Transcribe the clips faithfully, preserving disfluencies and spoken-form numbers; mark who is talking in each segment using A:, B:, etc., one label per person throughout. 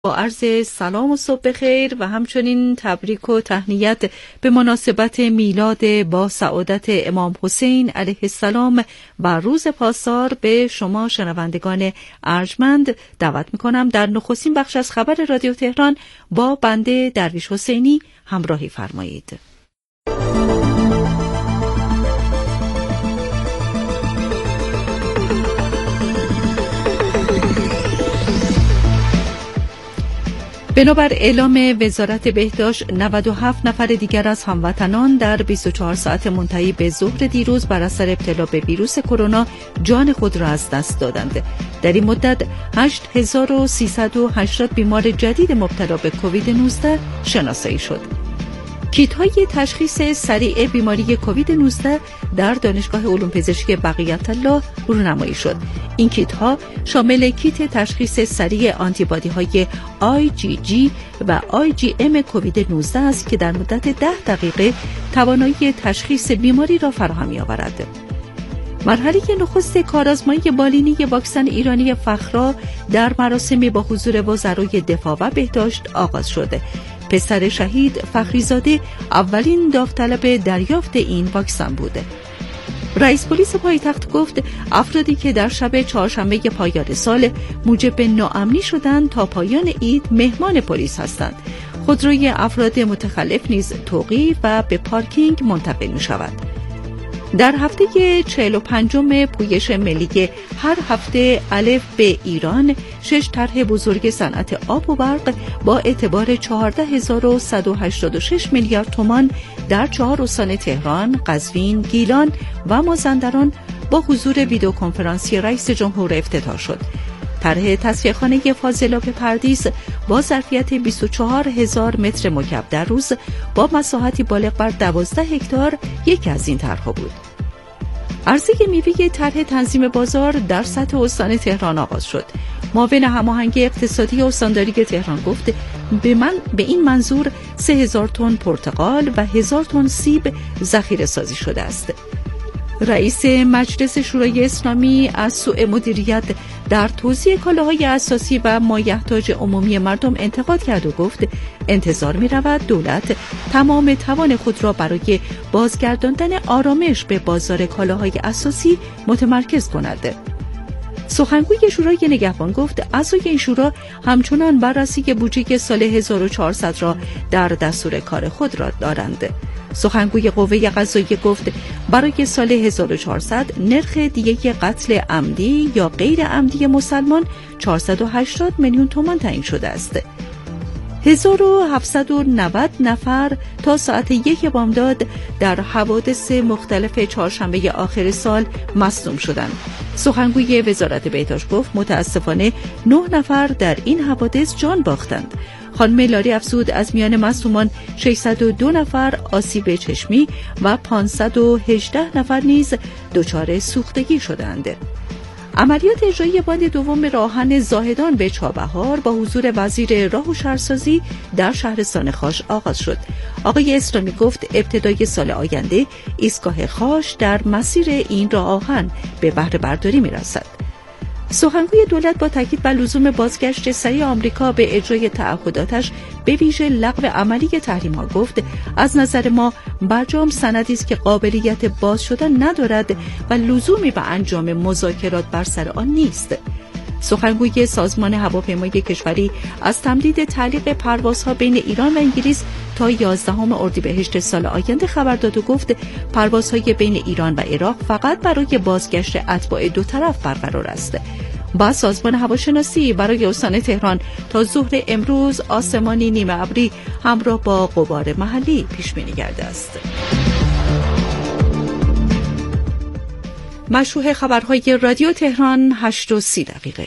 A: با عرض سلام و صبح بخیر و همچنین تبریک و تهنیت به مناسبت میلاد با سعادت امام حسین علیه السلام و روز پاسدار به شما شنوندگان ارجمند دعوت میکنم در نخستین بخش از خبر رادیو تهران با بنده درویش حسینی همراهی فرمایید. بنابر اعلام وزارت بهداشت نود و هفت نفر دیگر از هموطنان در بیست و چهار ساعت منتهی به ظهر دیروز بر اثر ابتلا به ویروس کرونا جان خود را از دست دادند. در این مدت هشت هزار و سیصد و هشتاد بیمار جدید مبتلا به کووید نوزده شناسایی شد. کیت های تشخیص سریع بیماری کووید نوزده در دانشگاه علوم پزشکی بقیت الله رونمایی شد. این کیت ها شامل کیت تشخیص سریع آنتیبادی های آی جی جی و آی جی ام کووید نوزده است که در مدت ده دقیقه توانایی تشخیص بیماری را فراهم می‌آورد. مرحله نخست کارآزمایی بالینی واکسن ایرانی فخرا در مراسمی با حضور وزرای دفاع و بهداشت آغاز شده. پسر شهید فخریزاده اولین داوطلب دریافت این واکسن بوده. رئیس پلیس پایتخت گفت افرادی که در شب چهارشنبه پایان سال موجب ناامنی شدند تا پایان عید مهمان پلیس هستند. خودروی افراد متخلف نیز توقیف و به پارکینگ منتقل می شود. در هفته چهل و پنجم پویش ملی هر هفته الف به ایران شش طرح بزرگ صنعت آب و برق با اعتبار چهارده هزار و صد و هشتاد و شش میلیارد تومان در چهار استان تهران، قزوین، گیلان و مازندران با حضور ویدیو کنفرانسی رئیس جمهور افتتاح شد. طرح تصفیه‌خانه فاضلاب پردیس با ظرفیت بیست و چهار هزار متر مکعب در روز با مساحتی بالغ بر دوازده هکتار یکی از این طرح‌ها بود. عرضه میوه طرح تنظیم بازار در سطح استان تهران آغاز شد. معاون هماهنگ اقتصادی استانداری تهران گفت به من به این منظور سه هزار تن پرتقال و هزار تن سیب ذخیره سازی شده است. رئیس مجلس شورای اسلامی از سوء مدیریت در توزیع کالاهای اساسی و مایحتاج عمومی مردم انتقاد کرد و گفت انتظار می رود دولت تمام توان خود را برای بازگرداندن آرامش به بازار کالاهای اساسی متمرکز کند. سخنگوی شورای نگهبان گفت اعضای این شورا همچنان بررسی بودجه سال هزار و چهارصد را در دستور کار خود را دارند. سخنگوی قوه قضاییه گفت برای سال هزار و چهارصد نرخ دیه قتل عمدی یا غیر عمدی مسلمان چهارصد و هشتاد میلیون تومان تعیین شده است. هزار و هفتصد و نود نفر تا ساعت یک بامداد در حوادث مختلف چهارشنبه آخر سال مصدوم شدند. سخنگوی وزارت بهداشت گفت متاسفانه نه نفر در این حوادث جان باختند. خانم لاری افزود از میان مصدومان ششصد و دو نفر آسیب چشمی و پانصد و هجده نفر نیز دچار سوختگی شدند. عملیات اجرایی باند دوم راهن زاهدان به چابهار با حضور وزیر راه و شهرسازی در شهرستان خاش آغاز شد. آقای اسلامی گفت ابتدای سال آینده ایستگاه خاش در مسیر این راه آهن به بهره برداری می‌رسد. سخنگوی دولت با تاکید بر لزوم بازگشت سریع آمریکا به اجرای تعهداتش به ویژه لغو عملی تحریم‌ها گفت از نظر ما برجام سندی است که قابلیت باز شدن ندارد و لزومی به انجام مذاکرات بر سر آن نیست. سخنگوی سازمان هواپیمایی کشوری از تمدید تعلیق پروازها بین ایران و انگلیس تا یازدهم اردیبهشت سال آینده خبر داد و گفت پروازهای بین ایران و عراق فقط برای بازگشت اتباع دو طرف برقرار است. با سازمان هواشناسی برای استان تهران تا ظهر امروز آسمانی نیمه ابری همراه با غبار محلی پیش بینی کرده است. مشروع خبرهای رادیو تهران هشت و سی دقیقه.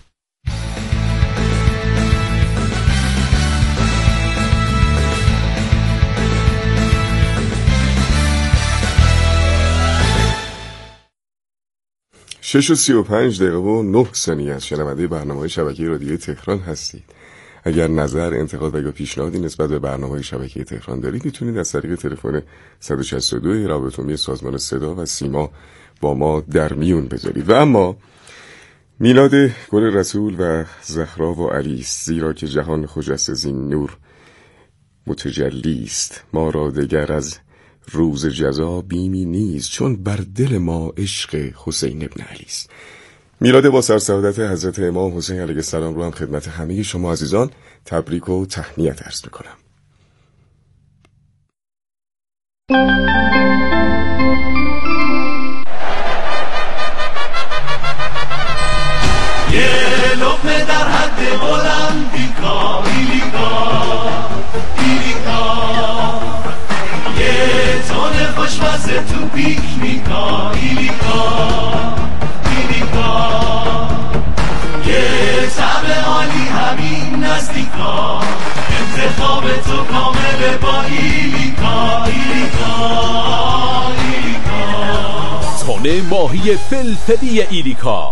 B: شش و سی و پنج دقیقه و نه ثانیه از شنونده برنامه شبکه رادیو تهران هستید. اگر نظر، انتقاد و یا پیشنهادی نسبت به برنامه شبکه تهران دارید میتونید از طریق تلفن صد و شصت و دو رابط عمومی سازمان صدا و سیما با ما در میون بذارید. و اما میلاد گل رسول و زهرا و علی است، زیرا که جهان خجسته زین نور متجلی است. ما را دگر از روز جزا بیمی نیست، چون بر دل ما عشق حسین ابن علی است. میلاد با سرسعادت حضرت امام حسین علیه السلام رو هم خدمت همه شما عزیزان تبریک و تهنیت عرض میکنم.
C: یه لقمه در حد بلندی کا ایلیکا ایلیکا، یه تون خوشمزه تو پیکنیکا ایلیکا ایلیکا، یه طعم عالی همین نزدیکا، انتخاب تو کامل با ایلیکا ایلیکا ایلیکا.
D: تون ماهی فلفلی ایلیکا.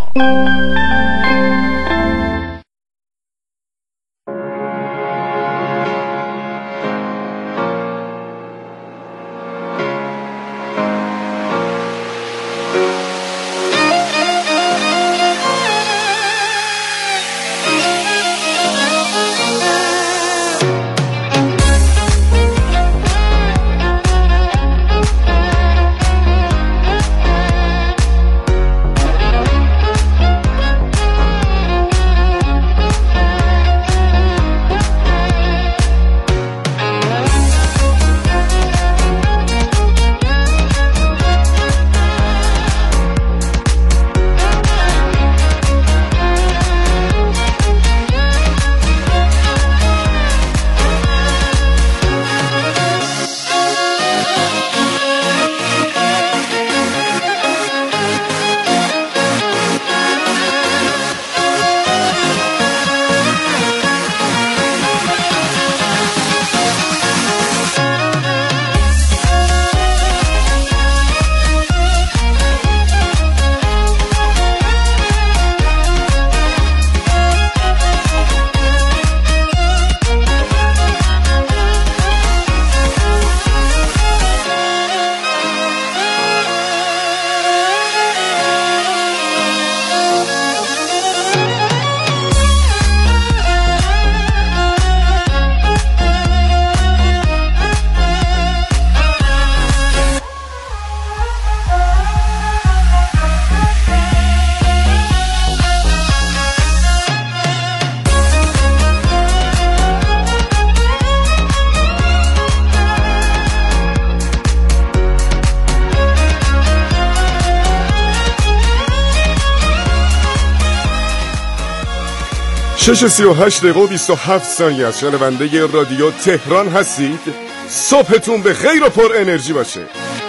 B: شش سی و هشت دقیقه و بیست و هفت ثانیه از شنونده رادیو تهران هستید. صبحتون به خیر و پر انرژی باشه.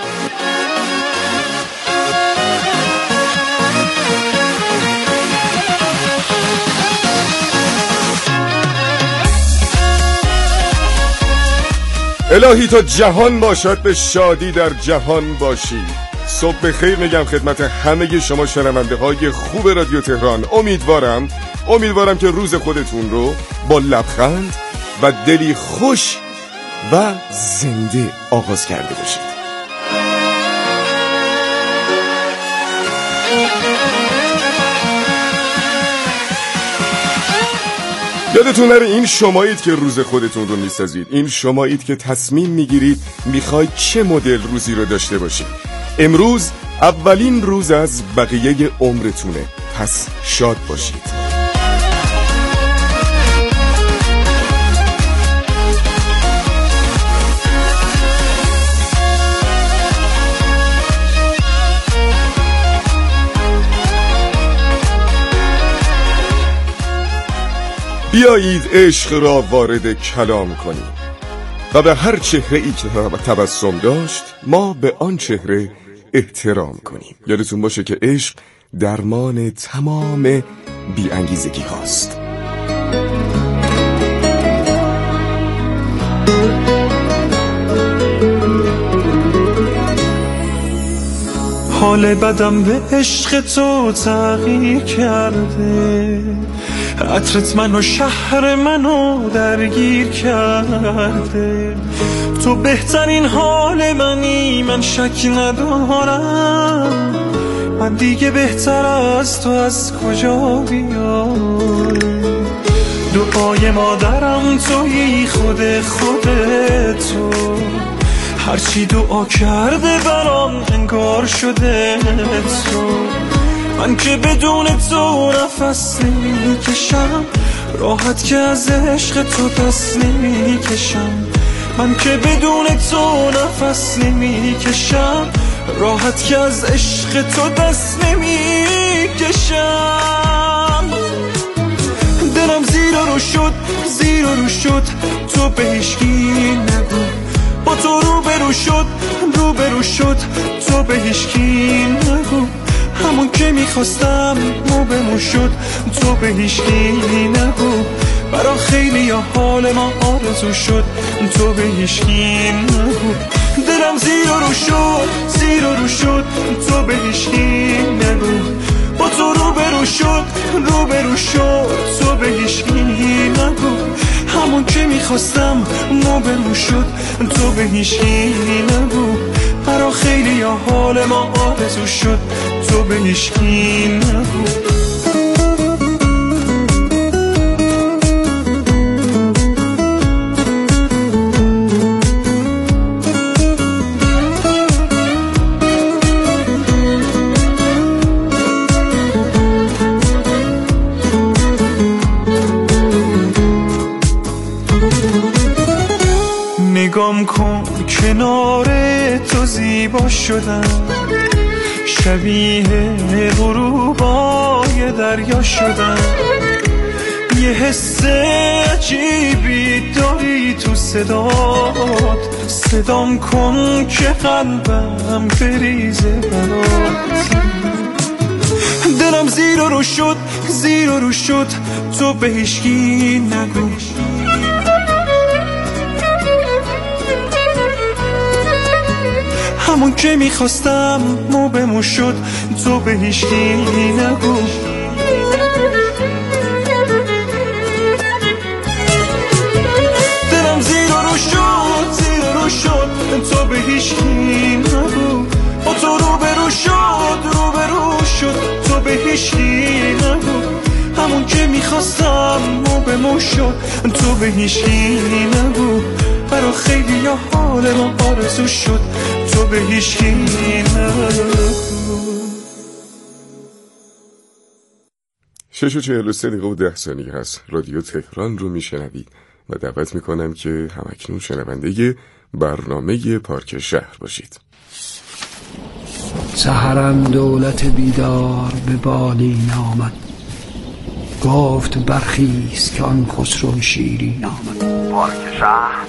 B: الهی تا جهان باشد به شادی در جهان باشی. صبح بخیر میگم خدمت همه شما شنونده های خوب رادیو تهران. امیدوارم امیدوارم که روز خودتون رو با لبخند و دلی خوش و زنده آغاز کرده باشید. یادتون نره این شمایید که روز خودتون رو میسازید. این شمایید که تصمیم میگیرید میخواید چه مدل روزی رو داشته باشید. امروز اولین روز از بقیه عمرتونه، پس شاد باشید. بیایید عشق را وارد کلام کنیم و به هر چهره ای که تبسم داشت ما به آن چهره احترام کنیم. یادتون باشه که عشق درمان تمام بی‌انگیزگی هاست.
E: حال بدم به عشق تو تغییر کرده، عطرت منو شهر منو درگیر کرده. تو بهترین حال منی من شک ندارم، من دیگه بهتر از تو از کجا بیام. دعای مادرم تویی، خود خودتو، هرچی دعا کرده برام انگار شده تو. من که بدون تو نفس نمیکشم، راحت که از عشق تو دست نمیکشم. من که بدون تو نفس نمیکشم، راحت که از عشق تو دست نمیکشم. دلم زیر رو شد، زیر رو شد، تو به هیچکی نگو. با تو رو برو شد، رو برو شد، تو به هیچکی نگو. همون که میخواستم مو به مو شد، تو به هیچکی نگو. برا خیلی ها حال ما آرزو شد، تو به هیچکی نگو. دلم زیر رو شد، زیر رو شد، تو به هیچکی نگو. با تو رو برو شد، رو برو شد، تو به هیچکی نگو. همون که میخواستم مو به مو شد، تو به هیچکی نگو. برا خیلی ها حال ما آرزو شد، تو به هیچکی نگو. نگام کن کنار تو زیبا شدم، شبیه غروبای دریا شدم. یه حس عجیبی داری تو صدات، صدام کن که قلبم بریزه برات. دلم زیر رو شد، زیر رو شد، تو به هیچکی نگو. همون که میخواستم مو به مو شد، تو به هیچکی نگو. دلم زیر رو شد، زیر رو شد، تو به هیچکی نگو. با تو رو برو شد، رو برو شد، تو به هیچکی نگو. همون که میخواستم مو به مو شد، تو به هیچکی نگو. برا خیلی ها حال ما آرزو شد، تو به هیچکی نگو.
B: شش و چهل و سه دقیقه و ده ثانیه هست. رادیو تهران رو میشنوید و دعوت میکنم که همکنون شنونده برنامه پارک شهر باشید.
F: سحرم دولت بیدار به بالین آمد، گفت برخیز که آن خسرو شیرین آمد.
G: پارک شهر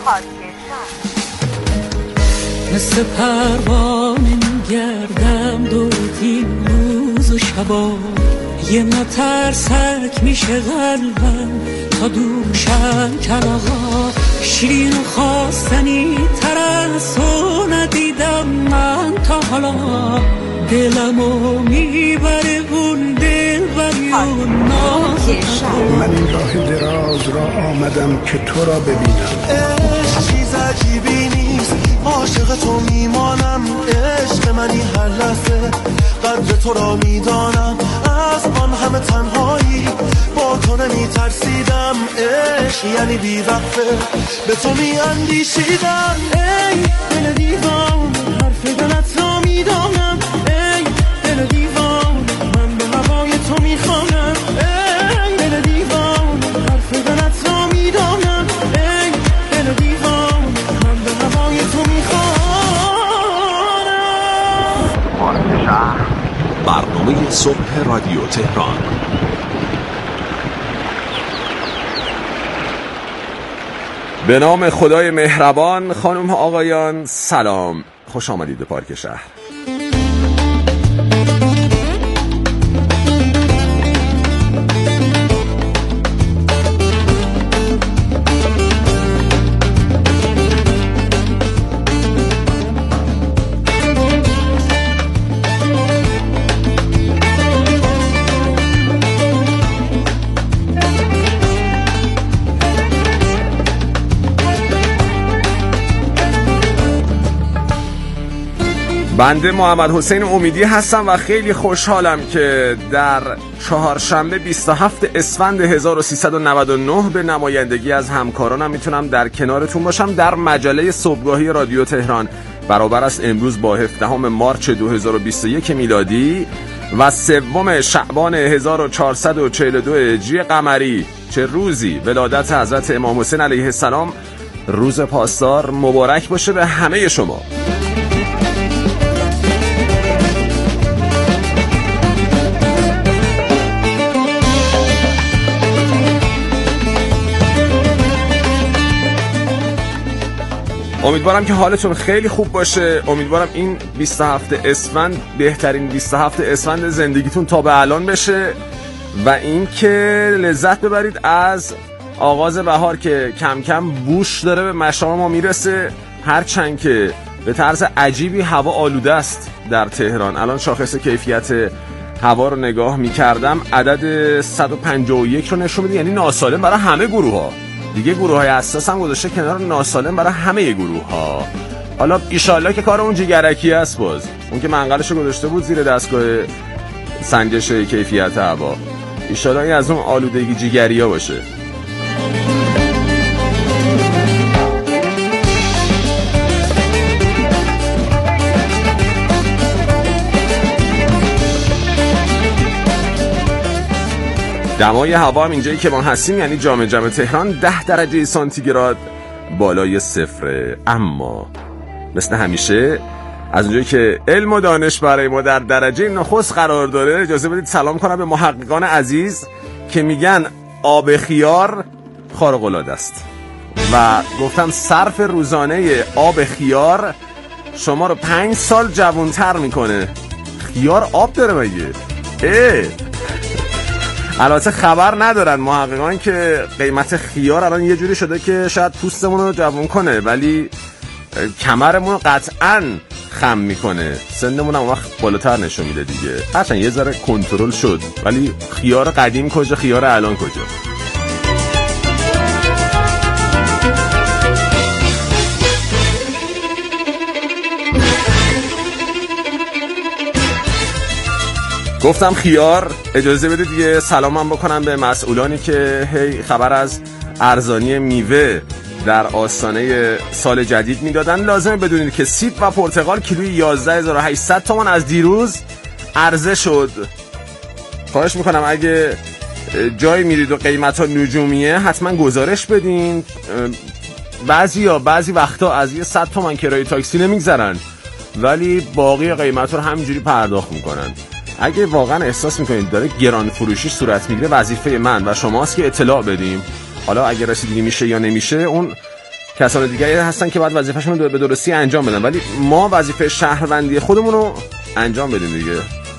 H: مثل پروانه میگردم دور این روز و شبا، یه مترسک میشه قلبم تا دوشم کلاغا. شیرین و خواستنی تر از تو ندیدم من تا حالا، دلمو میبره اون دلبری و نازم.
F: من این راه دراز را آمدم که تو را ببینم.
C: عشق چیز عجیبی نیست، عاشق تو میمانم. عشق منی هر لحظه، قدر تو را میدانم. از آن همه تنهایی با تو نمیترسیدم. عشق یعنی بی‌وقفه به تو میاندیشیدم. ای دل دیوان، حرف دلت را میدانم. ای دل دیوان، من به هوای تو میخوانم. ای دل دیوان، حرف دلت را میدانم. ای دل دیوان، من به هوای تو میخوانم.
G: پارک شهر،
D: برنامه صبح رادیو تهران. به نام خدای مهربان. خانم ها آقایان سلام، خوش آمدید به پارک شهر. بنده محمد حسین امیدی هستم و خیلی خوشحالم که در چهارشنبه بیست و هفتم اسفند هزار و سیصد و نود و نه به نمایندگی از همکارانم میتونم در کنارتون باشم در مجله صبحگاهی رادیو تهران. برابر است امروز با هفدهم مارس دو هزار و بیست و یک میلادی و سوم شعبان هزار و چهارصد و چهل و دو هجری قمری. چه روزی! ولادت حضرت امام حسین علیه السلام. روز پاسدار مبارک باشه به همه شما. امیدوارم که حالتون خیلی خوب باشه. امیدوارم این بیست و هفتم اسفند بهترین بیست و هفتم اسفند زندگیتون تا به الان بشه و این که لذت ببرید از آغاز بهار که کم کم بوش داره به مشام ما میرسه، هرچند که به طرز عجیبی هوا آلوده است در تهران. الان شاخص کیفیت هوا رو نگاه میکردم، عدد صد و پنجاه و یک رو نشون میده، یعنی ناسالم برای همه گروه ها. دیگه گروه های حساس هم گذاشته کنار، ناسالم برای همه گروه ها. حالا ایشالله که کار اون جگرکی است، باز اون که منقلش رو گذاشته بود زیر دستگاه سنجش کیفیت هوا، ایشالله این از اون آلودگی جگری ها باشه. دمای هوا هم اینجایی که ما هستیم یعنی جامع جمع تهران ده درجه سانتیگراد بالای صفره. اما مثل همیشه از اونجایی که علم و دانش برای ما در درجه نخست قرار داره، اجازه بدید سلام کنم به محققان عزیز که میگن آب خیار خارق العاده است و گفتم صرف روزانه آب خیار شما رو پنج سال جوانتر میکنه. خیار آب داره مگه؟ اه البته خبر ندارن محققان که قیمت خیار الان یه جوری شده که شاید پوستمون رو جوان کنه، ولی کمرمون رو قطعاً خم میکنه، سنمون هم وقت بالاتر نشون میده دیگه. هرچند یه ذره کنترل شد، ولی خیار قدیم کجا، خیار الان کجا؟ گفتم خیار، اجازه بدید دیگه سلامم بکنم به مسئولانی که هی خبر از ارزانی میوه در آستانه سال جدید میدادن. لازمه بدونید که سیب و پرتقال کیلوی یازده هزار و هشتصد تومان از دیروز عرضه شد. خواهش میکنم اگه جایی میرید و قیمت ها نجومیه حتما گزارش بدین. بعضی یا بعضی وقتا از یه صد تومان کرایه تاکسی نمیگذرن، ولی باقی قیمت رو همینجوری پرداخت میکنن. اگه واقعا احساس میکنید داره گران فروشی صورت میگیره، وظیفه من و شماست که اطلاع بدیم. حالا اگه رسیدگی میشه یا نمیشه اون کسان دیگه هستن که باید وظیفه‌شون رو به درستی انجام بدن، ولی ما وظیفه شهروندی خودمون رو انجام بدیم دیگه.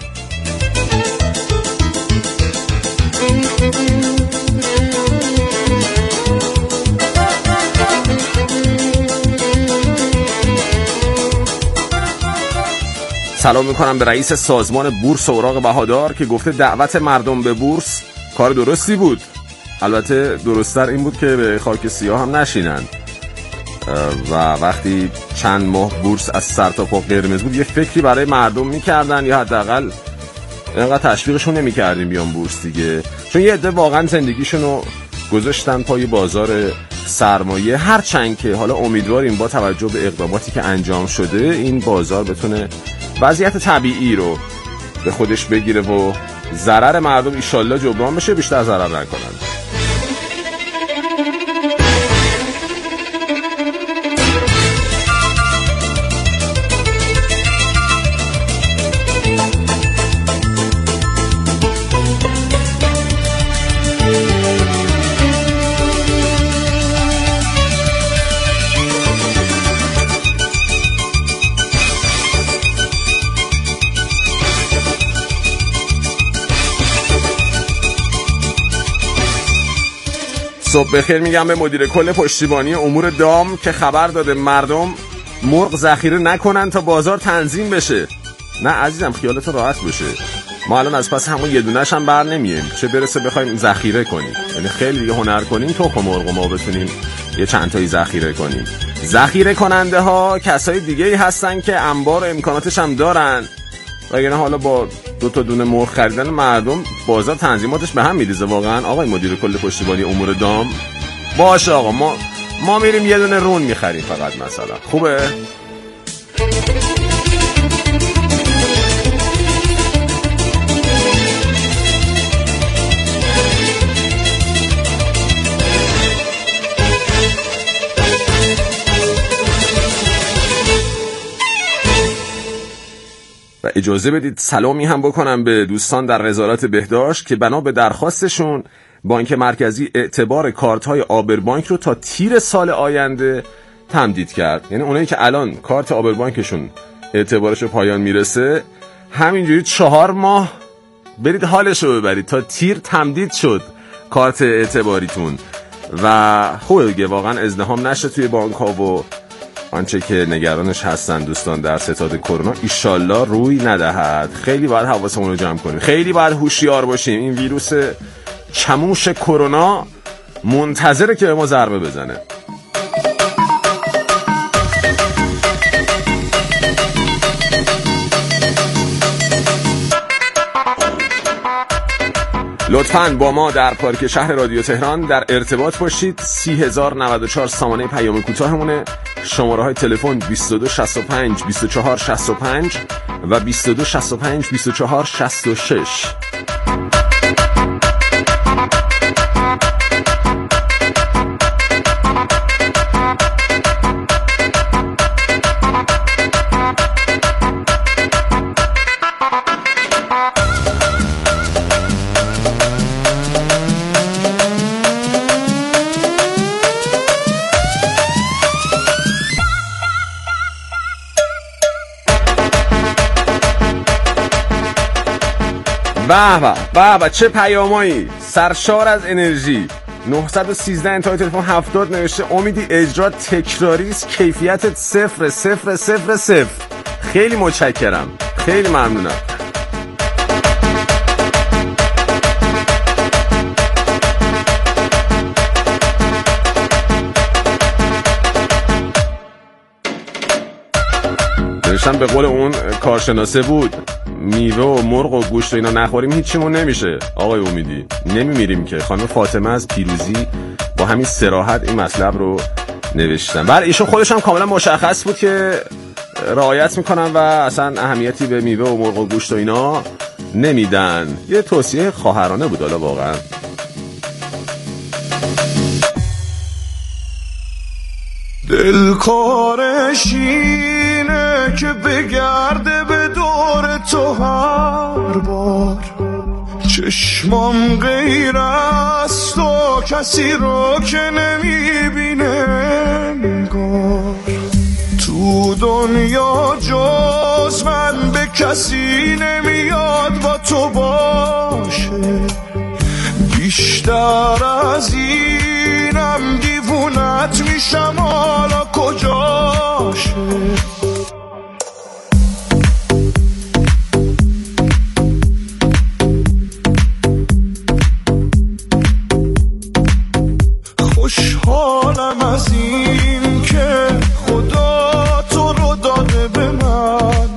D: سلام میکنم به رئیس سازمان بورس اوراق بهادار که گفته دعوت مردم به بورس کار درستی بود. البته درست‌تر این بود که به خاک سیاه هم نشینن و وقتی چند ماه بورس از سر تا پا قرمز بود یه فکری برای مردم میکردن یا حداقل اینقدر تشویقشون نمیکردیم بیان بورس دیگه، چون یه عده واقعا زندگیشون رو گذاشتن پای بازار سرمایه. هرچند که حالا امیدواریم با توجه به اقداماتی که انجام شده این بازار بتونه وضعیت طبیعی رو به خودش بگیره و ضرر مردم ایشالله جبران بشه، بیشتر ضرر نکنن. صبح بخیر میگم به مدیر کل پشتیبانی امور دام که خبر داده مردم مرغ ذخیره نکنن تا بازار تنظیم بشه. نه عزیزم خیالتون راحت بشه، ما الان از پس همون یه دونه‌ش هم بر نمیایم، چه برسه بخوایم ذخیره کنیم. یعنی خیلی دیگه هنر کنیم تخم مرغ ما بتونیم یه چند تایی ذخیره کنیم. ذخیره کننده ها کسای دیگه ای هستن که انبار و امکاناتش هم دارن، وگرنه حالا با دو تا دونه مرغ خریدن مردم بازار تنظیماتش به هم میریزه. واقعا آقای مدیر کل پشتیبانی امور دام، باشه آقا، ما ما میریم یه دونه رون میخریم فقط مثلا. خوبه؟ و اجازه بدید سلامی هم بکنم به دوستان در وزارت بهداشت که بنا به درخواستشون بانک مرکزی اعتبار کارت‌های آبربانک رو تا تیر سال آینده تمدید کرد. یعنی اونایی که الان کارت آبربانکشون اعتبارش پایان میرسه، همینجوری چهار ماه برید حالش رو ببرید، تا تیر تمدید شد کارت اعتباریتون. و خوبه دیگه واقعا ازدحام نشه توی بانک‌ها و آنچه که نگرانش هستن دوستان در ستاد کرونا ایشالله روی ندهد. خیلی باید حواسمون رو جمع کنیم، خیلی باید هوشیار باشیم. این ویروس چموش کرونا منتظره که به ما ضربه بزنه. لطفاً با ما در پارک شهر رادیو تهران در ارتباط باشید. سی هزار و نود و چهار سامانه پیام کوتاهمونه، شماره های تلفن بیست و دو شصت و پنج بیست و چهار شصت و پنج و بیست و دو شصت و پنج بیست و چهار شصت و شش. به به به به چه پیامایی سرشار از انرژی. نه یک سه انتهای تلفن هفتاد نوشته امیدی اجرا تکراری است، کیفیتت صفر صفر صفر صفر. خیلی متشکرم، خیلی ممنونم. نوشتم به قول اون کارشناسه بود، میوه و مرغ و گوشت و اینا نخوریم هیچیمون نمیشه. آقای امیدی نمیمیریم که. خانم فاطمه از پیروزی با همین صراحت این مطلب رو نوشتن. بله ایشون خودش هم کاملا مشخص بود که رعایت میکنن و اصلا اهمیتی به میوه و مرغ و گوشت و اینا نمیدن. یه توصیه خواهرانه بود حالا واقعا.
E: دلکارش اینه که بگرده به دور تو هر بار، چشمام غیر از تو کسی رو که نمیبینه انگار. تو دنیا جز من به کسی نمیاد با تو باشه، بیشتر از اینم دیوونت میشم حالا کجاشه. خوشحالم از این که خدا تو رو داده به من،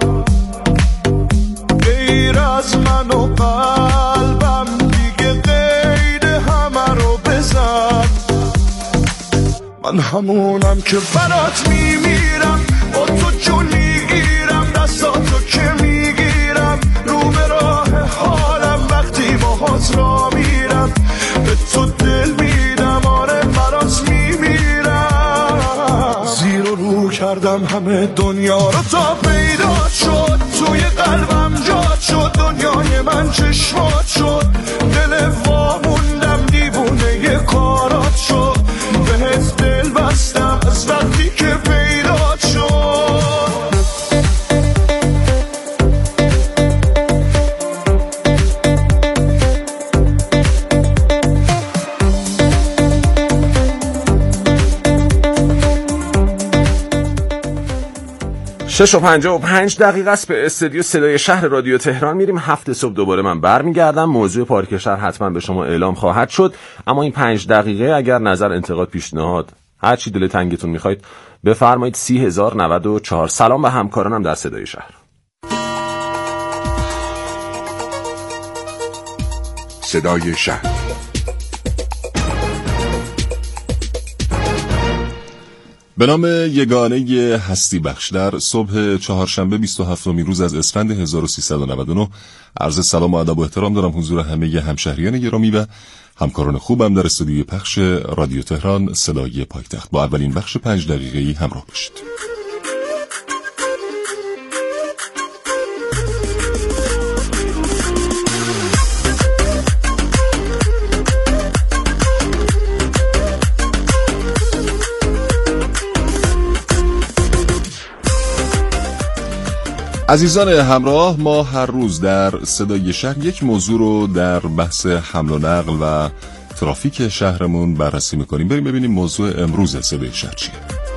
E: غیر از من و قلبم دیگه قید همه رو بزن. من همونم که برات میمیرم، با تو جون میگیرم، دستاتو که میگیرم، رو به راه حالم وقتی باهات را میرم، به تو دل میدم، آره برات میمیرم. زیر و رو کردم همه دنیا رو تا پیدا شد، توی قلبم جات شد، دنیای من چشمات شد، دل واموندم دیوونه ی کارات شد، بهت دل بستم از وقتی که پیدا شد.
D: شش و پنجاه و پنج دقیقه است. به استودیو صدای شهر رادیو تهران میریم. هفت صبح دوباره من برمیگردم. موضوع پارک شهر حتما به شما اعلام خواهد شد، اما این پنج دقیقه اگر نظر، انتقاد، پیشنهاد، هر چی دل تنگتون میخواید بفرمایید. سی هزار و نود و چهار. سلام به همکارانم در صدای شهر.
B: صدای شهر.
I: به نام یگانه هستی بخش، در صبح چهارشنبه بیست و هفتم روز از اسفند هزار و سیصد و نود و نه عرض سلام و ادب و احترام دارم حضور همه همشهریان گرامی و همکاران خوبم در استودیوی پخش رادیو تهران صدای پایتخت. با اولین بخش پنج دقیقه‌ای همراه باشید. عزیزان همراه، ما هر روز در صدای شهر یک موضوع رو در بحث حمل و نقل و ترافیک شهرمون بررسی میکنیم. بریم ببینیم موضوع امروز صدای شهر چیه.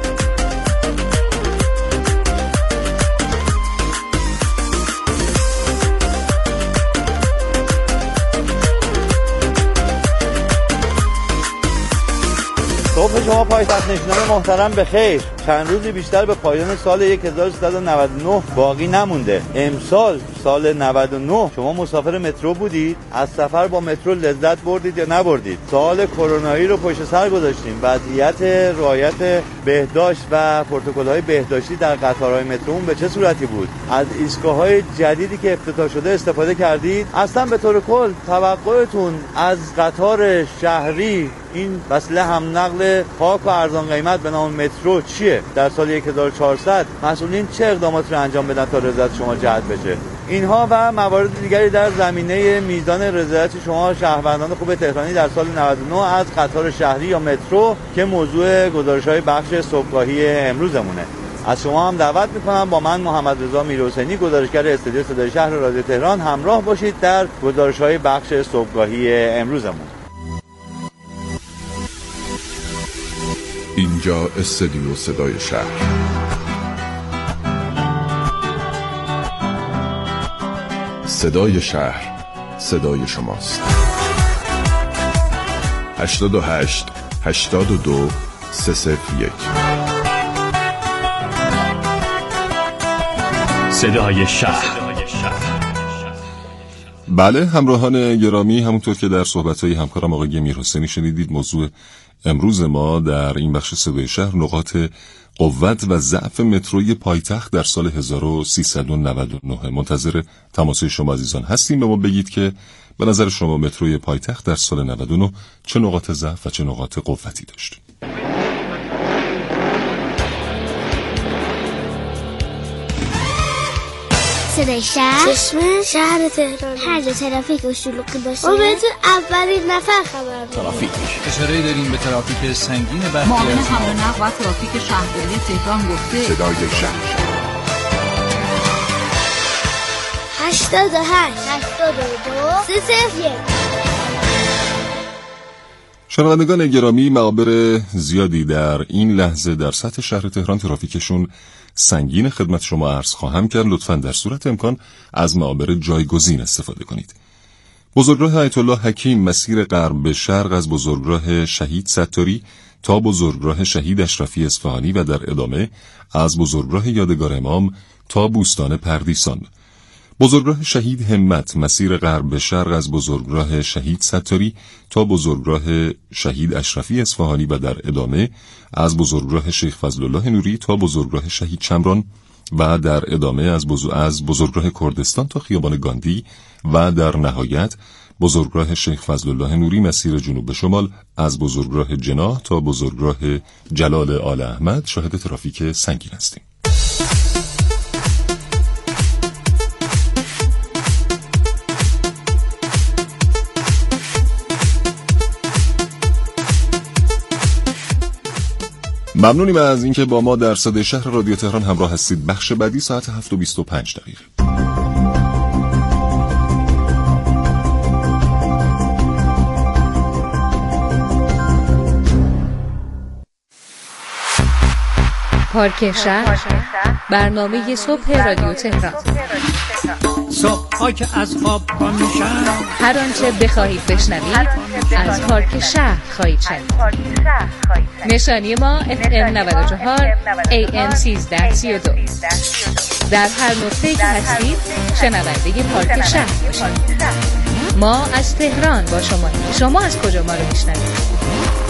J: صبح شما پایتخت نشینان محترم به خیر. چند روزی بیشتر به پایان سال هزار و سیصد و نود و نه باقی نمونده. امسال سال نود و نه شما مسافر مترو بودید؟ از سفر با مترو لذت بردید یا نبردید؟ سال کرونایی رو پشت سر گذاشتیم. وضعیت رعایت بهداشت و پروتکل‌های بهداشتی در قطارهای مترومون به چه صورتی بود؟ از ایستگاه‌های جدیدی که افتتاح شده استفاده کردید؟ اصلا به طور کل توقعتون از قطار شهری، این وسیله هم نقل پاک و ارزان قیمت به نام مترو چیه؟ در سال هزار و چهارصد مسئولین چه اقداماتی رو انجام بدن تا رضایت شما جلب بشه؟ اینها و موارد دیگری در زمینه میزان رضایت شما شهروندان خوب تهرانی در سال نود و نه از قطار شهری یا مترو که موضوع گزارش‌های بخش صبحگاهی امروزمونه. از شما هم دعوت میکنم با من محمد رضا میرحسینی، گزارشگر استودیو صدای شهر رادیو تهران، همراه باشید در گزارش‌های بخش صبحگاهی امروزمون.
B: اینجا استودیو صدای شهر. صدای شهر، صدای شماست. هشتاد و هشت هشتاد و دو سه صفر یک.
K: صدای شهر.
I: بله همراهان گرامی، همونطور که در صحبت‌های همکارم آقای میرحسینی شنیدید، موضوع امروز ما در این بخش صدای شهر نقاط قوت و ضعف متروی پایتخت در سال هزار و سیصد و نود و نه. منتظر تماس شما عزیزان هستیم. به ما بگید که به نظر شما متروی پایتخت در سال نود و نه چه نقاط ضعف و چه نقاط قوتی داشت.
L: صدای شهر، چشم شهر تهران. هر جا ترافیک و شلوغی باشه ما بهتون اولین نفر خبر میدیم.
M: ترافیک اشاره داریم به ترافیک سنگین برخی
A: معاون حمل و نقل و ترافیک شهرداری تهران گفته
B: صدای شهر.
L: هشتاد و هشت هشتاد و دو سه صفر یک.
I: شنوندگان گرامی، معابر زیادی در این لحظه در سطح شهر تهران ترافیکشون سنگین. خدمت شما عرض خواهم کرد لطفاً در صورت امکان از معابر جایگزین استفاده کنید. بزرگراه آیت الله حکیم مسیر غرب به شرق از بزرگراه شهید ستاری تا بزرگراه شهید اشرفی اصفهانی و در ادامه از بزرگراه یادگار امام تا بوستان پردیسان. بزرگراه شهید همت مسیر غرب به شرق از بزرگراه شهید ستاری تا بزرگراه شهید اشرفی اصفهانی و در ادامه از بزرگراه شیخ فضلالله نوری تا بزرگراه شهید شمران و در ادامه از, بزرگ... از بزرگراه کردستان تا خیابان گاندی و در نهایت بزرگراه شیخ فضلالله نوری مسیر جنوب به شمال از بزرگراه جناح تا بزرگراه جلال آل احمد شاهد ترافیک سنگین هستیم. ممنونیم از اینکه با ما در صدای شهر رادیو تهران همراه هستید. بخش بعدی ساعت هفت و بیست و پنج دقیقه.
K: پارک شهر، برنامه صبح رادیو تهران.
F: صبح‌ها که از خواب پا میشن،
K: هر آنچه بخواهید بشنوید از پارک شهر خواهید شنید. نشانی ما اف ام نود و چهار ای ام سیزده سی و دو. در هر نقطه‌ای که هستید شنونده پارک شهر باشید. ما از تهران با شما. شما از کجا ما رو میشنوید؟